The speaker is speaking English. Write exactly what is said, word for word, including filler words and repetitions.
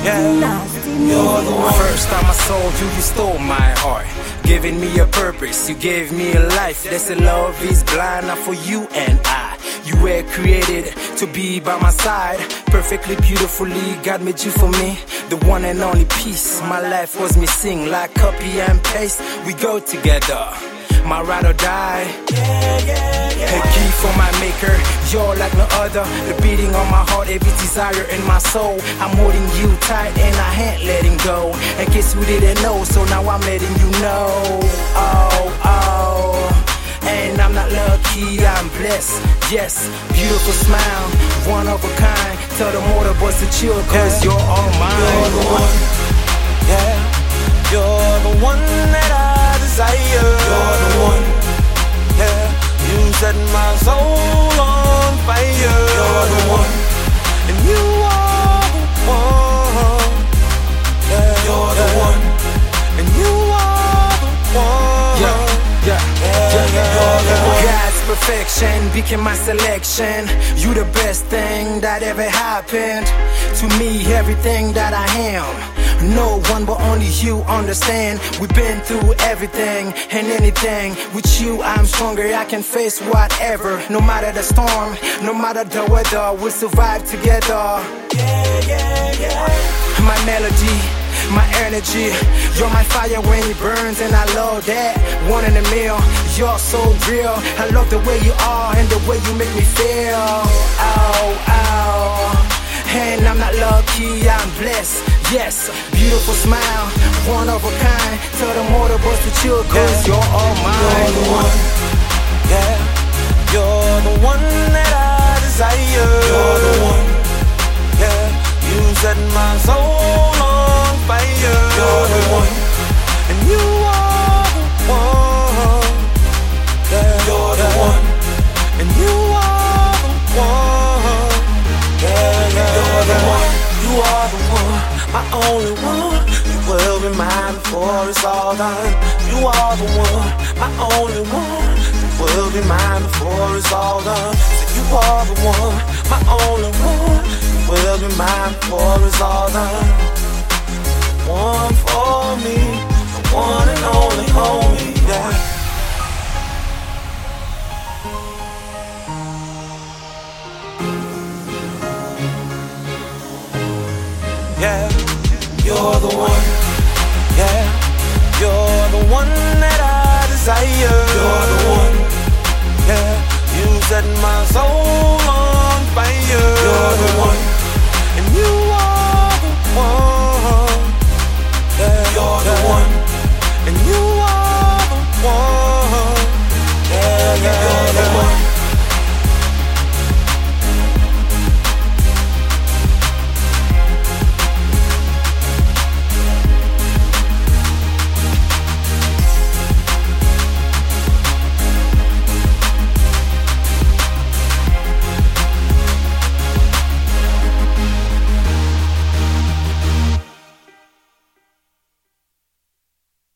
yeah. You're the one. First time I saw you, you stole my heart, giving me a purpose, you gave me a life. They say love is blind, not for you and I. You were created to be by my side, perfectly, beautifully, God made you for me. The one and only piece my life was missing. Like copy and paste, we go together, my ride or die. Yeah, yeah, yeah. A key for my maker, you're like no other. The beating of my heart, every desire in my soul. I'm holding you tight and I ain't letting go. In case you didn't know, so now I'm letting you know. Oh, oh. And I'm not lucky, I'm blessed. Yes, beautiful smile, one of a kind. Tell the motor boys to chill, cause you're all mine. You're the one, yeah. You're the one that I desire. You're the one, yeah. You set my soul on fire. You're the one, and you are the one, yeah. You're the one, and you are the one, yeah. Yeah, yeah, yeah, yeah, yeah. God's perfection became my selection. You the best thing that ever happened to me, everything that I am. No one but only you understand. We've been through everything and anything. With you I'm stronger, I can face whatever. No matter the storm, no matter the weather, we'll survive together. Yeah, yeah, yeah. My melody, my energy, you're my fire when it burns, and I love that. One in a meal, you're so real. I love the way you are and the way you make me feel. Ow, ow. And I'm not lucky, I'm blessed. Yes, beautiful smile, one of a kind. Tell the motor boys to chill, cause yeah. You're all mine. You're the one, yeah. You're the one that I desire. You're the one, yeah. You set my soul on fire. You're the one, and you are the one, yeah. You're the one, and you are the one, yeah, yeah. You're the one, you are the one, my only one. You will be mine before it's all done. You are the one, my only one. You will be mine before it's all done. So you are the one, my only one. You will be mine before it's all done. One for me, the one and only homie, yeah.